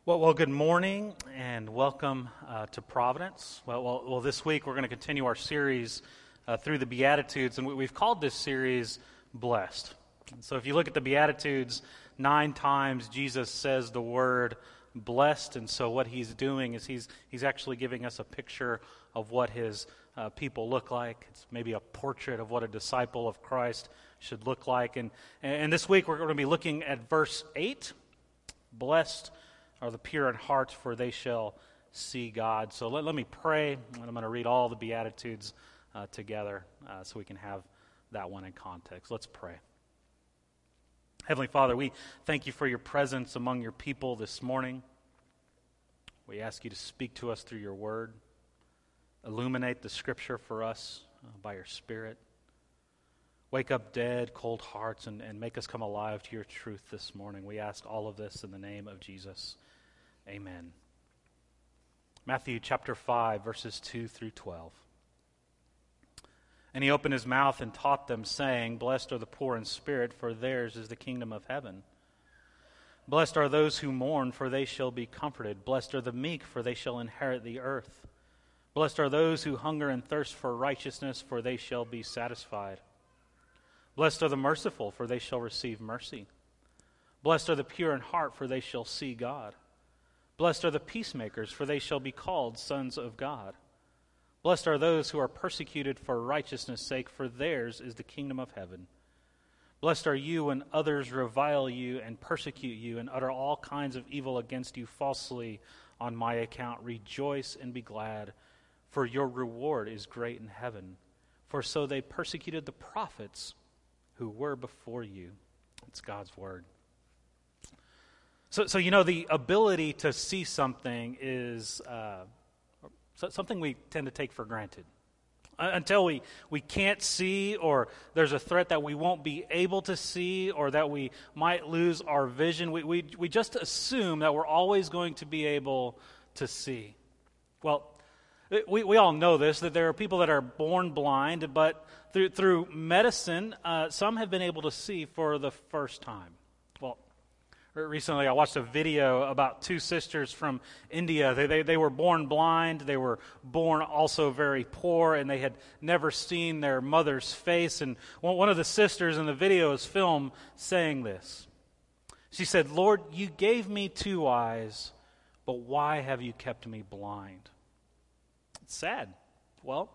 Well, good morning and welcome to Providence. This week we're going to continue our series through the Beatitudes, and we've called this series Blessed. And so if you look at the Beatitudes, 9 times Jesus says the word blessed, and so what he's doing is he's actually giving us a picture of what his people look like. It's maybe a portrait of what a disciple of Christ should look like. And this week we're going to be looking at verse 8, blessed are the pure in heart, for they shall see God. So let me pray, and I'm going to read all the Beatitudes together so we can have that one in context. Let's pray. Heavenly Father, we thank you for your presence among your people this morning. We ask you to speak to us through your word. Illuminate the scripture for us by your Spirit. Wake up dead, cold hearts and make us come alive to your truth this morning. We ask all of this in the name of Jesus. Amen. Matthew chapter 5, verses 2 through 12. And he opened his mouth and taught them, saying, Blessed are the poor in spirit, for theirs is the kingdom of heaven. Blessed are those who mourn, for they shall be comforted. Blessed are the meek, for they shall inherit the earth. Blessed are those who hunger and thirst for righteousness, for they shall be satisfied. Blessed are the merciful, for they shall receive mercy. Blessed are the pure in heart, for they shall see God. Blessed are the peacemakers, for they shall be called sons of God. Blessed are those who are persecuted for righteousness' sake, for theirs is the kingdom of heaven. Blessed are you when others revile you and persecute you and utter all kinds of evil against you falsely on my account. Rejoice and be glad, for your reward is great in heaven. For so they persecuted the prophets who were before you. It's God's word. So the ability to see something is something we tend to take for granted. Until we can't see, or there's a threat that we won't be able to see, or that we might lose our vision, we just assume that we're always going to be able to see. Well, we all know this, that there are people that are born blind, but through medicine, some have been able to see for the first time. Well, recently I watched a video about 2 sisters from India. They were born blind, they were born also very poor, and they had never seen their mother's face. And one of the sisters in the video is filmed saying this. She said, Lord, you gave me 2 eyes, but why have you kept me blind? It's sad. Well,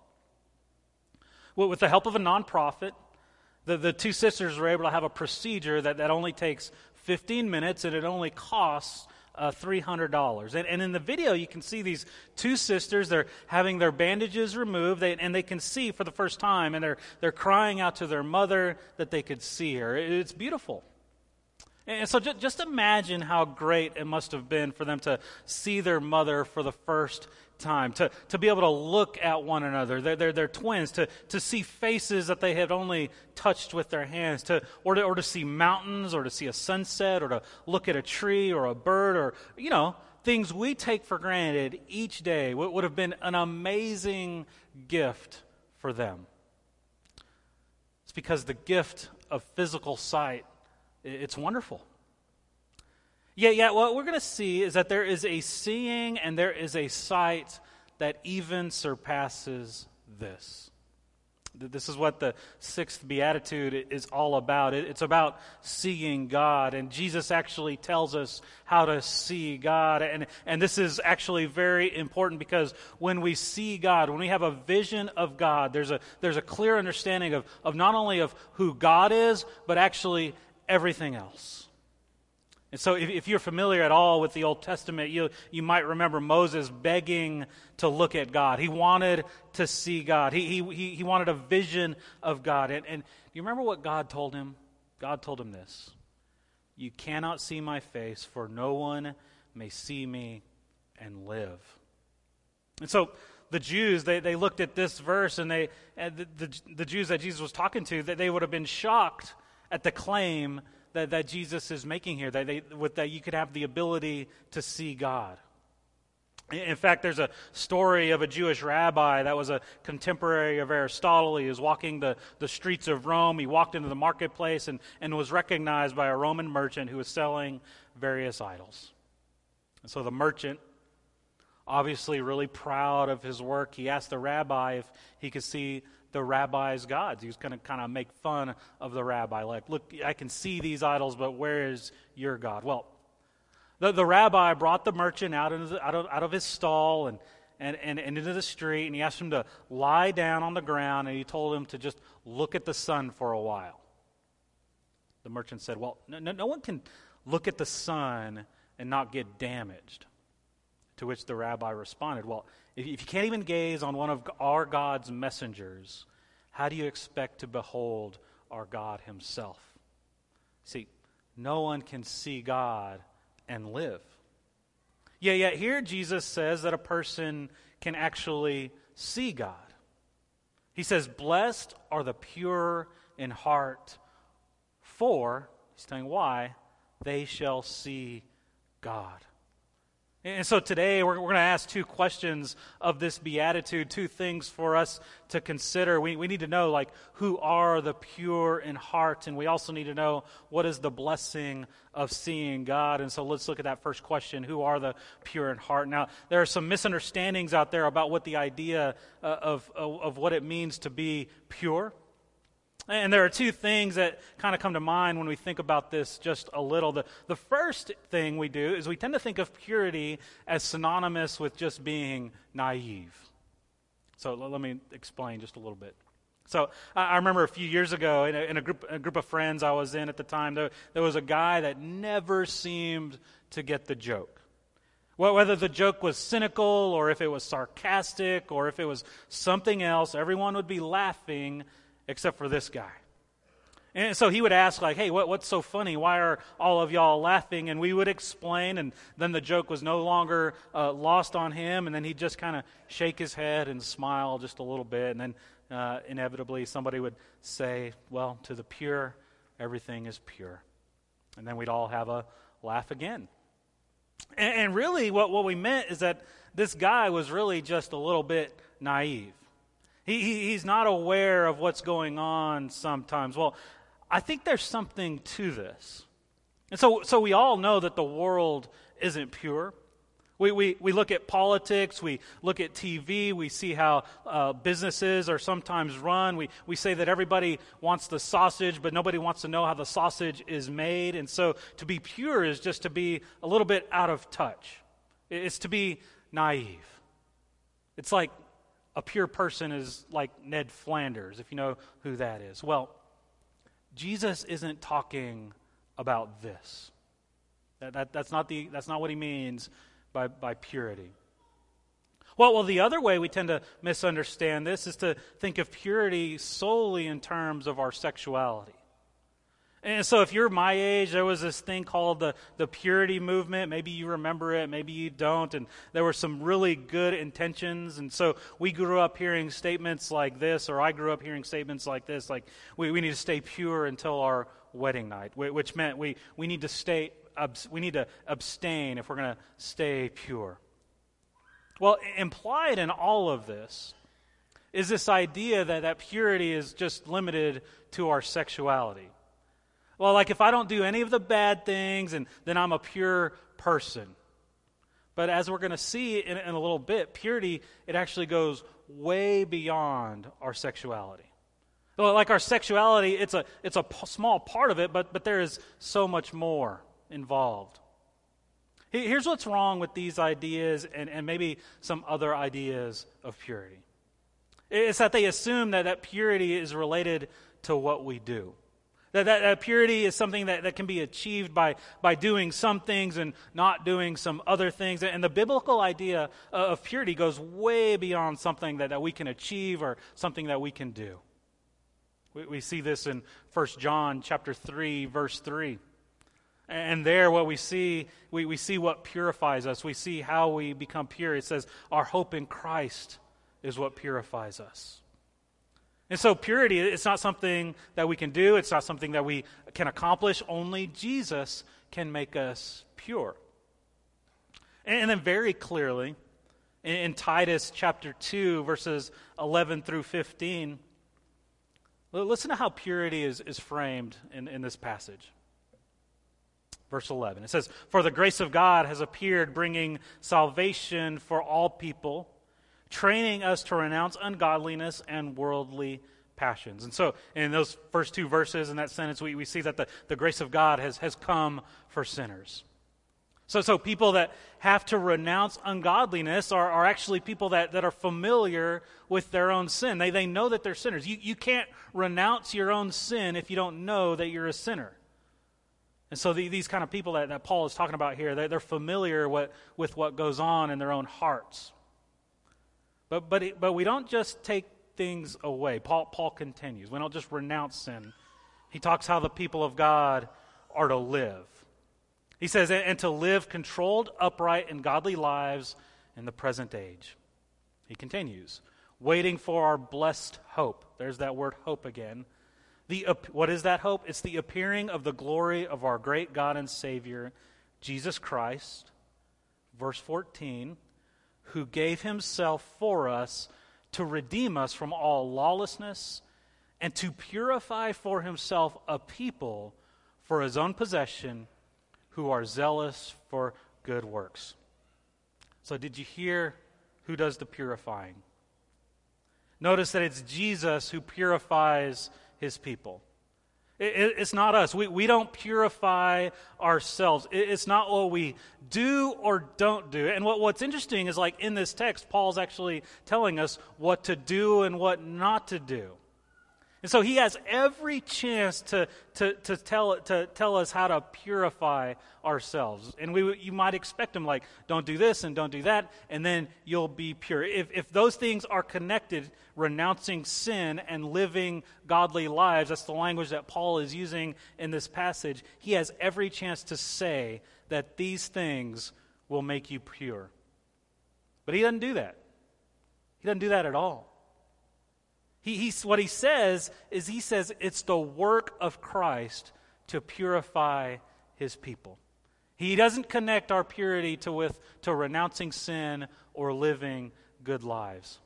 with the help of a nonprofit, the 2 sisters were able to have a procedure that only takes 15 minutes, and it only costs $300. And in the video, you can see these 2 sisters. They're having their bandages removed, and they can see for the first time, and they're crying out to their mother that they could see her. It's beautiful. And so just imagine how great it must have been for them to see their mother for the first time, to be able to look at one another. They're twins, to see faces that they had only touched with their hands, or to see mountains, or to see a sunset, or to look at a tree or a bird, or things we take for granted each day would have been an amazing gift for them. It's because the gift of physical sight, it's wonderful. Yeah, what we're going to see is that there is a seeing and there is a sight that even surpasses this. This is what the 6th Beatitude is all about. It's about seeing God, and Jesus actually tells us how to see God. And this is actually very important, because when we see God, when we have a vision of God, there's a clear understanding of not only of who God is, but actually everything else. And so if you're familiar at all with the Old Testament, you might remember Moses begging to look at God. He wanted to see God. He wanted a vision of God. And do you remember what God told him? God told him this: you cannot see my face, for no one may see me and live. And so the Jews, they looked at this verse, and the Jews that Jesus was talking to, that they would have been shocked at the claim that Jesus is making here, that you could have the ability to see God. In fact, there's a story of a Jewish rabbi that was a contemporary of Aristotle. He was walking the streets of Rome. He walked into the marketplace and was recognized by a Roman merchant who was selling various idols. So the merchant, obviously really proud of his work, he asked the rabbi if he could see the rabbi's gods. He was going to kind of make fun of the rabbi, like, look, I can see these idols, but where is your God? Well, the rabbi brought the merchant out of his stall and into the street, and he asked him to lie down on the ground, and he told him to just look at the sun for a while. The merchant said, well, no one can look at the sun and not get damaged. To which the rabbi responded, well, if you can't even gaze on one of our God's messengers, how do you expect to behold our God himself? See, no one can see God and live. Yet here Jesus says that a person can actually see God. He says, blessed are the pure in heart, for, he's telling why, they shall see God. And so today we're going to ask two questions of this beatitude, two things for us to consider. We need to know, like, who are the pure in heart, and we also need to know what is the blessing of seeing God. And so let's look at that first question, who are the pure in heart? Now, there are some misunderstandings out there about what the idea of what it means to be pure. And there are two things that kind of come to mind when we think about this just a little. The first thing we do is we tend to think of purity as synonymous with just being naive. So let me explain just a little bit. So I remember a few years ago in a group of friends I was in at the time, there was a guy that never seemed to get the joke. Well, whether the joke was cynical or if it was sarcastic or if it was something else, everyone would be laughing except for this guy. And so he would ask, like, hey, what's so funny? Why are all of y'all laughing? And we would explain, and then the joke was no longer lost on him, and then he'd just kind of shake his head and smile just a little bit, and then inevitably somebody would say, well, to the pure, everything is pure. And then we'd all have a laugh again. And really what we meant is that this guy was really just a little bit naive. He's not aware of what's going on sometimes. Well, I think there's something to this. And so we all know that the world isn't pure. We look at politics, we look at TV, we see how businesses are sometimes run. We say that everybody wants the sausage, but nobody wants to know how the sausage is made. And so to be pure is just to be a little bit out of touch. It's to be naive. It's like a pure person is like Ned Flanders, if you know who that is. Well, Jesus isn't talking about this. That's not what he means by purity. Well, the other way we tend to misunderstand this is to think of purity solely in terms of our sexuality. And so if you're my age, there was this thing called the purity movement. Maybe you remember it, maybe you don't. And there were some really good intentions. And so we grew up hearing statements like this, or I grew up hearing statements like this, like we need to stay pure until our wedding night, which meant we need to abstain if we're going to stay pure. Well, implied in all of this is this idea that purity is just limited to our sexuality. Well, like if I don't do any of the bad things, and then I'm a pure person. But as we're going to see in a little bit, purity, it actually goes way beyond our sexuality. Well, like our sexuality, it's a small part of it, but there is so much more involved. Here's what's wrong with these ideas and maybe some other ideas of purity. It's that they assume that purity is related to what we do. That purity is something that can be achieved by doing some things and not doing some other things. And the biblical idea of purity goes way beyond something that we can achieve or something that we can do. We see this in 1 John chapter 3, verse 3. And there what we see what purifies us. We see how we become pure. It says, our hope in Christ is what purifies us. And so purity, it's not something that we can do. It's not something that we can accomplish. Only Jesus can make us pure. And then very clearly, in Titus chapter 2, verses 11 through 15, listen to how purity is framed in this passage. Verse 11. It says, "For the grace of God has appeared, bringing salvation for all people, training us to renounce ungodliness and worldly passions." And so in those first two verses in that sentence, we see that the grace of God has come for sinners. So people that have to renounce ungodliness are actually people that are familiar with their own sin. They know that they're sinners. You can't renounce your own sin if you don't know that you're a sinner. And so these kind of people that Paul is talking about here, they're familiar with what goes on in their own hearts. But we don't just take things away. Paul continues. We don't just renounce sin. He talks how the people of God are to live. He says, and to live controlled, upright, and godly lives in the present age. He waiting for our blessed hope. There's that word hope again. What is that hope? It's the appearing of the glory of our great God and Savior, Jesus Christ. Verse 14, who gave himself for us to redeem us from all lawlessness and to purify for himself a people for his own possession who are zealous for good works. So did you hear who does the purifying? Notice that it's Jesus who purifies his people. It's not us. We don't purify ourselves. It's not what we do or don't do. And what's interesting is, like, in this text, Paul's actually telling us what to do and what not to do. And so he has every chance to tell us how to purify ourselves. And you might expect him, like, don't do this and don't do that, and then you'll be pure. If those things are connected, renouncing sin and living godly lives, that's the language that Paul is using in this passage, he has every chance to say that these things will make you pure. But he doesn't do that. He doesn't do that at all. What he says is it's the work of Christ to purify his people. He doesn't connect our purity to renouncing sin or living good lives.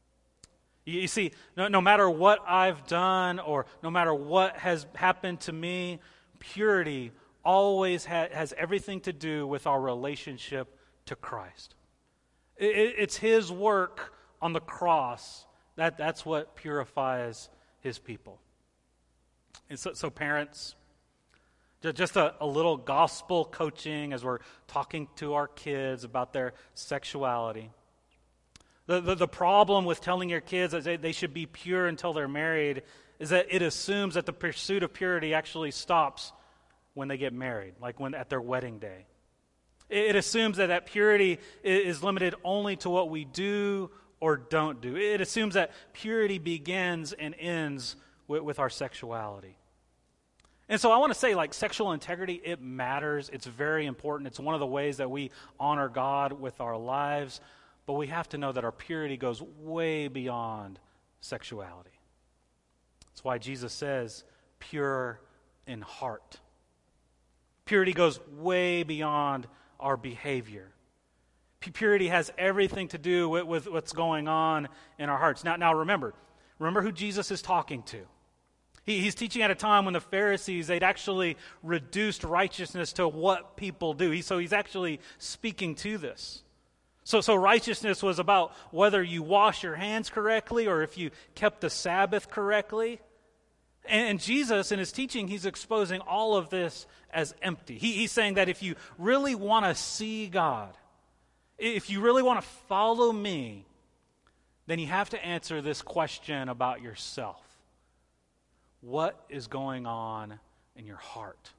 You see, no matter what I've done or no matter what has happened to me, purity always has everything to do with our relationship to Christ. It's his work on the cross. That's what purifies his people. And so parents, just a little gospel coaching as we're talking to our kids about their sexuality. The problem with telling your kids that they should be pure until they're married is that it assumes that the pursuit of purity actually stops when they get married, like at their wedding day. It assumes that purity is limited only to what we do or don't do. It assumes that purity begins and ends with our sexuality. And so I want to say, like, sexual integrity, it matters. It's very important. It's one of the ways that we honor God with our lives. But we have to know that our purity goes way beyond sexuality. That's why Jesus says, pure in heart. Purity goes way beyond our behavior. Purity has everything to do with what's going on in our hearts. Now remember who Jesus is talking to. He's teaching at a time when the Pharisees, they'd actually reduced righteousness to what people do. So he's actually speaking to this. So righteousness was about whether you wash your hands correctly or if you kept the Sabbath correctly. And Jesus, in his teaching, he's exposing all of this as empty. He's saying that if you really want to see God, if you really want to follow me, then you have to answer this question about yourself. What is going on in your heart?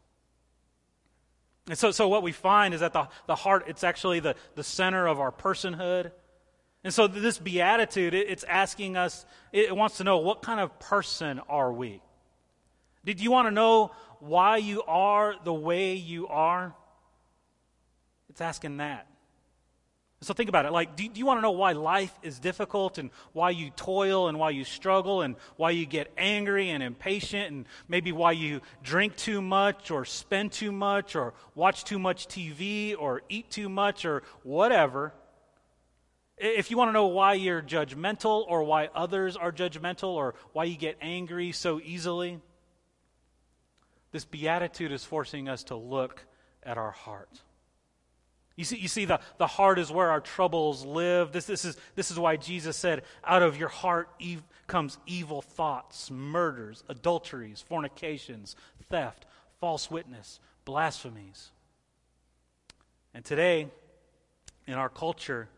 And so what we find is that the heart, it's actually the center of our personhood. And so this beatitude, it's asking us, it wants to know, what kind of person are we? Did you want to know why you are the way you are? It's asking that. So think about it. Like, do you want to know why life is difficult and why you toil and why you struggle and why you get angry and impatient and maybe why you drink too much or spend too much or watch too much TV or eat too much or whatever? If you want to know why you're judgmental or why others are judgmental or why you get angry so easily, this beatitude is forcing us to look at our heart. You see, the heart is where our troubles live. This is why Jesus said, out of your heart comes evil thoughts, murders, adulteries, fornications, theft, false witness, blasphemies. And today, in our culture,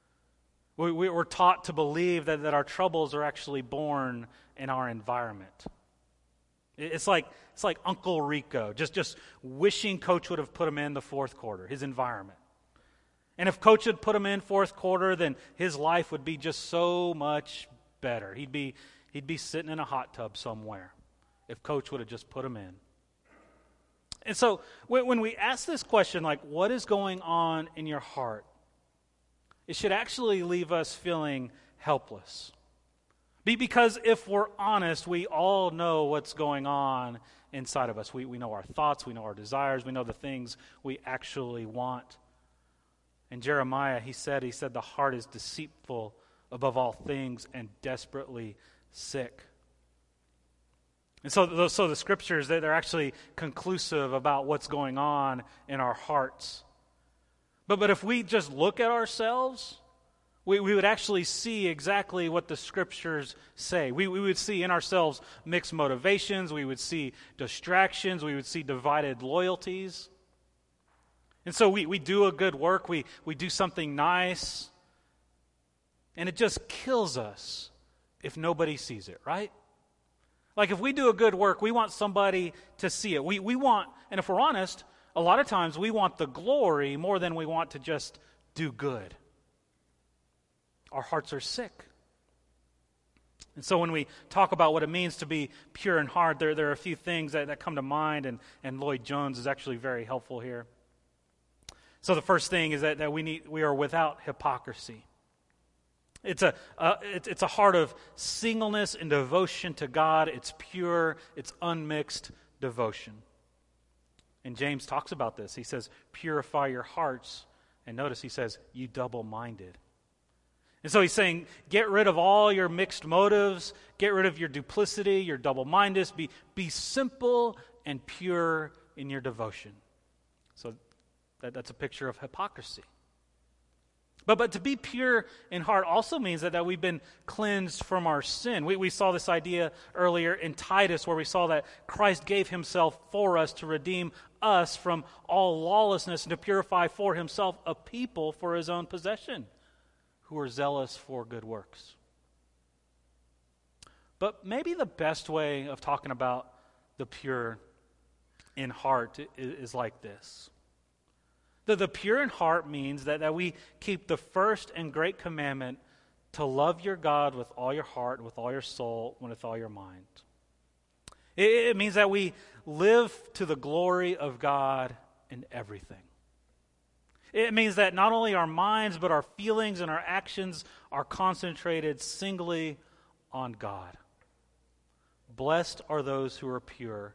we're taught to believe that our troubles are actually born in our environment. It's like Uncle Rico, just wishing Coach would have put him in the fourth quarter, his environment. And if Coach had put him in fourth quarter, then his life would be just so much better. He'd be sitting in a hot tub somewhere if Coach would have just put him in. And so when we ask this question, like, what is going on in your heart? It should actually leave us feeling helpless. Because if we're honest, we all know what's going on inside of us. We know our thoughts, we know our desires, we know the things we actually want. In Jeremiah, he said, the heart is deceitful above all things and desperately sick. And so the scriptures, they're actually conclusive about what's going on in our hearts. But if we just look at ourselves, we would actually see exactly what the scriptures say. We would see in ourselves mixed motivations, we would see distractions, we would see divided loyalties. And so we do a good work, we do something nice, and it just kills us if nobody sees it, right? Like if we do a good work, we want somebody to see it. We want, and if we're honest, a lot of times we want the glory more than we want to just do good. Our hearts are sick. And so when we talk about what it means to be pure in heart, there are a few things that come to mind, and Lloyd Jones is actually very helpful here. So the first thing is that we are without hypocrisy. It's a heart of singleness and devotion to God. It's pure, it's unmixed devotion. And James talks about this. He says, purify your hearts. And notice he says, you double-minded. And so he's saying, get rid of all your mixed motives, get rid of your duplicity, your double-mindedness, be simple and pure in your devotion. So that's a picture of hypocrisy. But to be pure in heart also means that we've been cleansed from our sin. We saw this idea earlier in Titus, where we saw that Christ gave himself for us to redeem us from all lawlessness and to purify for himself a people for his own possession who are zealous for good works. But maybe the best way of talking about the pure in heart is like this. The pure in heart means that we keep the first and great commandment to love your God with all your heart, with all your soul, and with all your mind. It means that we live to the glory of God in everything. It means that not only our minds, but our feelings and our actions are concentrated singly on God. Blessed are those who are pure,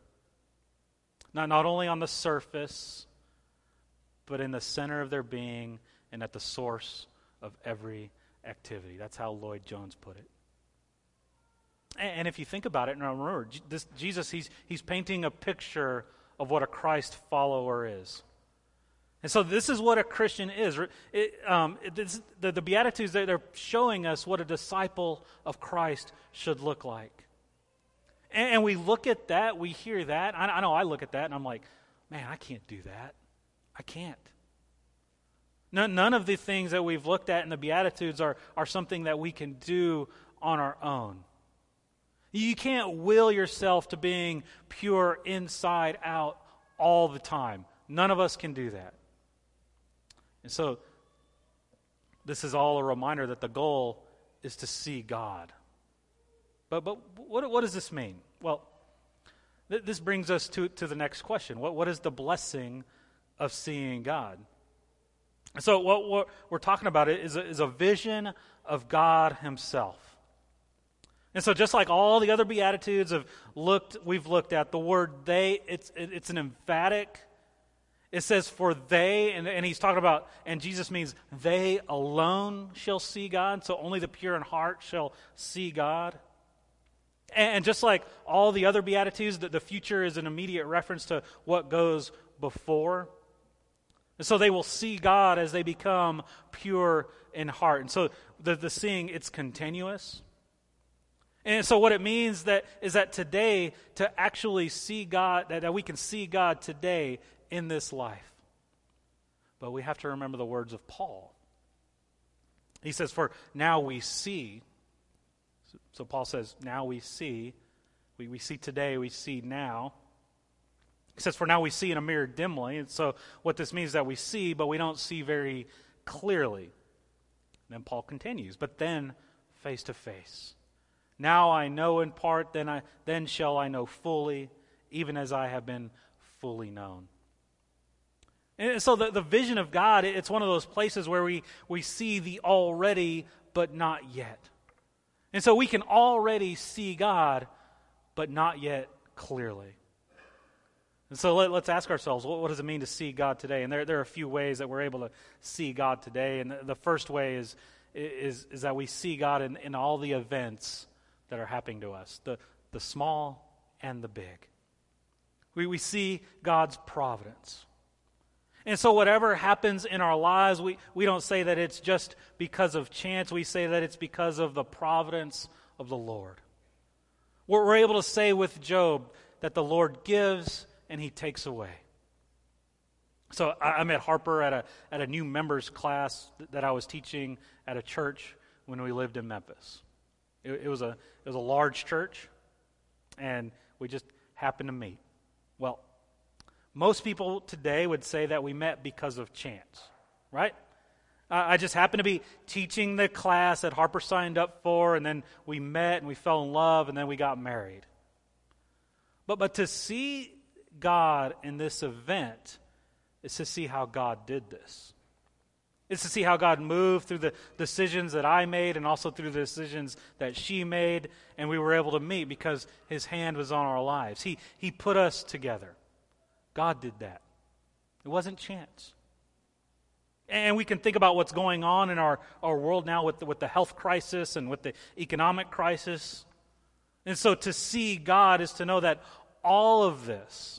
not only on the surface, but in the center of their being and at the source of every activity. That's how Lloyd Jones put it. And if you think about it, now remember, Jesus, he's painting a picture of what a Christ follower is. And so this is what a Christian is. The Beatitudes, they're showing us what a disciple of Christ should look like. And we look at that, we hear that. I know I look at that and I'm like, man, I can't do that. I can't. None of the things that we've looked at in the Beatitudes are something that we can do on our own. You can't will yourself to being pure inside out all the time. None of us can do that. And so this is all a reminder that the goal is to see God. But what does this mean? Well, this brings us to the next question. What is the blessing of seeing God? So what we're talking about is a vision of God himself. And so just like all the other Beatitudes we've looked at, the word they, it's an emphatic. It says for they, and he's talking about, and Jesus means they alone shall see God, so only the pure in heart shall see God. And just like all the other Beatitudes, the future is an immediate reference to what goes before. And so they will see God as they become pure in heart. And so the seeing, it's continuous. And so what it means is that today, to actually see God, that we can see God today in this life. But we have to remember the words of Paul. He says, for now we see. So Paul says, now we see. We see today, we see now. He says, for now we see in a mirror dimly. And so what this means is that we see, but we don't see very clearly. And then Paul continues, but then face to face. Now I know in part, then shall I know fully, even as I have been fully known. And so the vision of God, it's one of those places where we see the already, but not yet. And so we can already see God, but not yet clearly. And so let's ask ourselves, what does it mean to see God today? And there are a few ways that we're able to see God today. And the first way is that we see God in all the events that are happening to us, the small and the big. We see God's providence. And so whatever happens in our lives, we don't say that it's just because of chance. We say that it's because of the providence of the Lord. We're able to say with Job that the Lord gives and he takes away. So I met Harper at a new members class that I was teaching at a church when we lived in Memphis. It was a large church, and we just happened to meet. Well, most people today would say that we met because of chance, right? I just happened to be teaching the class that Harper signed up for, and then we met and we fell in love, and then we got married. But to see God in this event is to see how God did this. It's to see how God moved through the decisions that I made and also through the decisions that she made, and we were able to meet because his hand was on our lives. He put us together. God did that. It wasn't chance. And we can think about what's going on in our world now with the health crisis and with the economic crisis. And so to see God is to know that all of this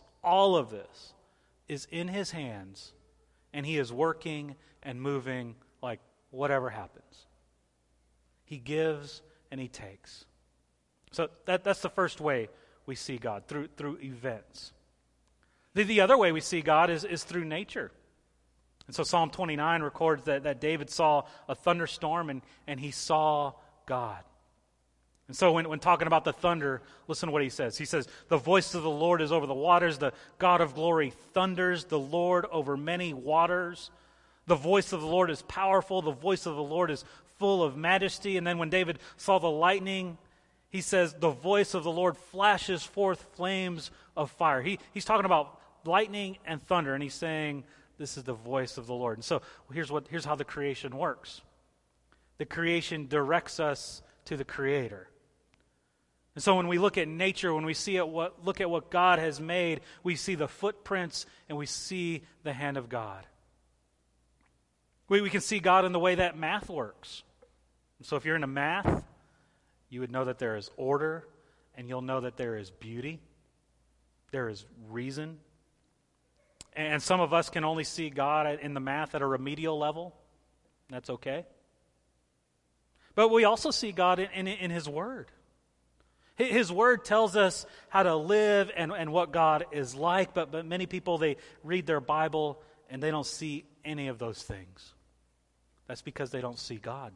is in his hands, and he is working and moving like whatever happens. He gives and he takes. So that's the first way we see God, through events. The other way we see God is through nature. And so Psalm 29 records that David saw a thunderstorm and he saw God. And so when talking about the thunder, listen to what he says. He says, the voice of the Lord is over the waters. The God of glory thunders. The Lord over many waters. The voice of the Lord is powerful. The voice of the Lord is full of majesty. And then when David saw the lightning, he says, the voice of the Lord flashes forth flames of fire. He's talking about lightning and thunder, and he's saying, this is the voice of the Lord. And so here's how the creation works. The creation directs us to the Creator. And so when we look at nature, when we look at what God has made, we see the footprints and we see the hand of God. We can see God in the way that math works. So if you're into math, you would know that there is order, and you'll know that there is beauty, there is reason. And some of us can only see God in the math at a remedial level. That's okay. But we also see God in his Word. His Word tells us how to live and what God is like, but many people, they read their Bible and they don't see any of those things. That's because they don't see God.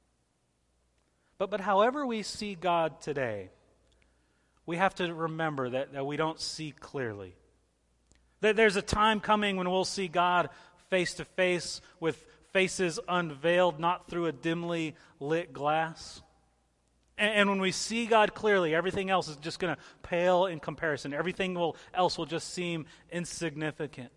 But however we see God today, we have to remember that we don't see clearly. That there's a time coming when we'll see God face to face with faces unveiled, not through a dimly lit glass. And when we see God clearly, everything else is just going to pale in comparison. Everything else will just seem insignificant.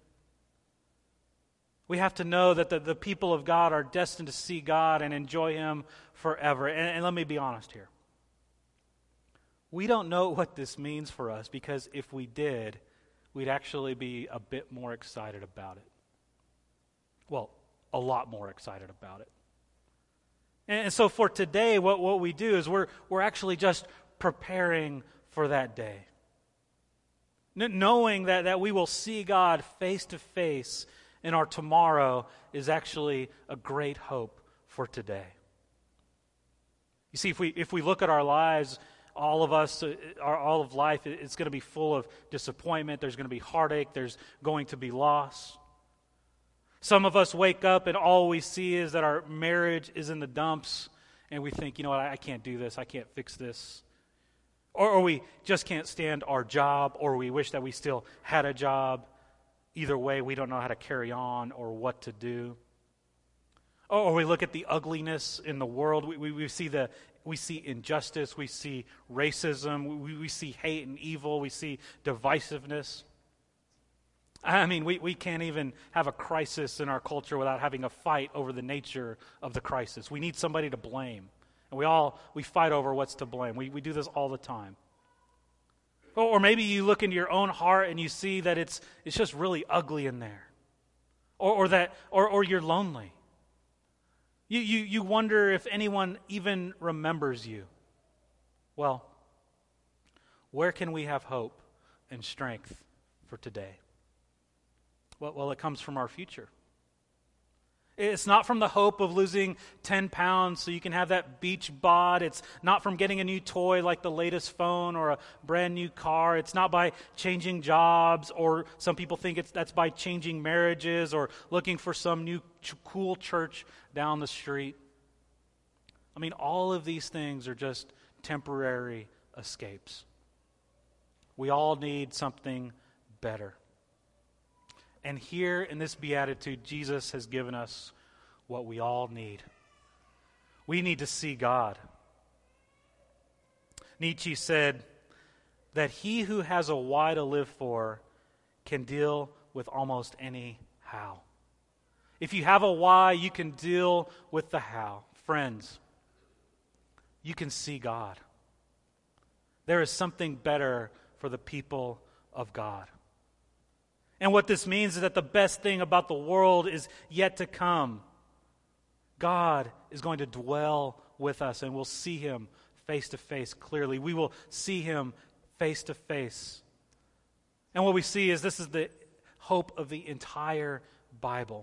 We have to know that the people of God are destined to see God and enjoy him forever. And let me be honest here. We don't know what this means for us, because if we did, we'd actually be a bit more excited about it. Well, a lot more excited about it. And so for today, what we do is we're actually just preparing for that day. Knowing that we will see God face to face and our tomorrow is actually a great hope for today. You see, if we look at our lives, all of us, all of life, it's going to be full of disappointment. There's going to be heartache. There's going to be loss. Some of us wake up and all we see is that our marriage is in the dumps, and we think, you know what, I can't do this. I can't fix this. Or we just can't stand our job, or we wish that we still had a job. Either way, we don't know how to carry on or what to do. Or we look at the ugliness in the world. We see injustice. We see racism. We see hate and evil. We see divisiveness. I mean, we can't even have a crisis in our culture without having a fight over the nature of the crisis. We need somebody to blame. And we fight over what's to blame. We do this all the time. Or maybe you look into your own heart and you see that it's just really ugly in there. Or you're lonely. You wonder if anyone even remembers you. Well, where can we have hope and strength for today? Well, it comes from our future. It's not from the hope of losing 10 pounds so you can have that beach bod. It's not from getting a new toy like the latest phone or a brand new car. It's not by changing jobs, or some people think that's by changing marriages or looking for some new cool church down the street. I mean, all of these things are just temporary escapes. We all need something better. And here in this beatitude, Jesus has given us what we all need. We need to see God. Nietzsche said that he who has a why to live for can deal with almost any how. If you have a why, you can deal with the how. Friends, you can see God. There is something better for the people of God. And what this means is that the best thing about the world is yet to come. God is going to dwell with us, and we'll see him face to face clearly. We will see him face to face. And what we see is this is the hope of the entire Bible.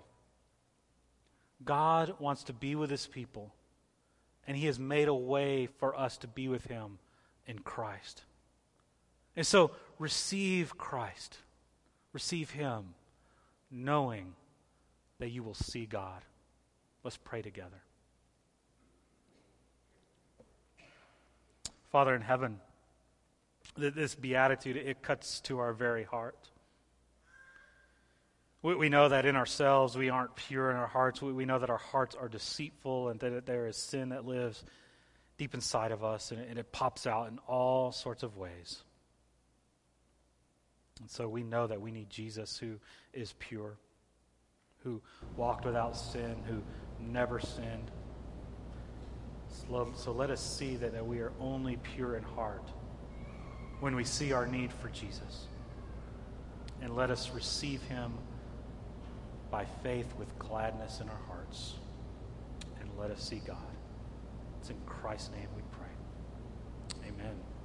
God wants to be with his people, and he has made a way for us to be with him in Christ. And so receive Christ. Receive him, knowing that you will see God. Let's pray together. Father in heaven, this beatitude, it cuts to our very heart. We know that in ourselves we aren't pure in our hearts. We know that our hearts are deceitful and that there is sin that lives deep inside of us, and it pops out in all sorts of ways. And so we know that we need Jesus, who is pure, who walked without sin, who never sinned. So let us see that we are only pure in heart when we see our need for Jesus. And let us receive him by faith with gladness in our hearts. And let us see God. It's in Christ's name we pray. Amen.